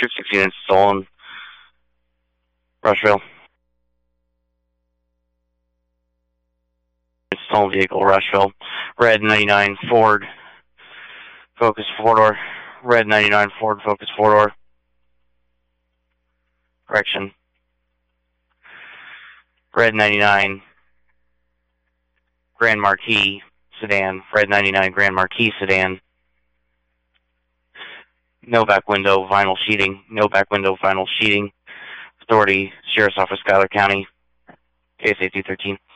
Troop 6 units stolen. Rushville. Stolen vehicle, Rushville. Red 99 Ford. Focus 4-door. Red 99 Ford, Focus 4-door. Correction. Red 99 Grand Marquis sedan. Red 99 Grand Marquis sedan. No back window, vinyl sheeting. No back window, vinyl sheeting. Authority, Sheriff's Office, Schuyler County. KSA 213.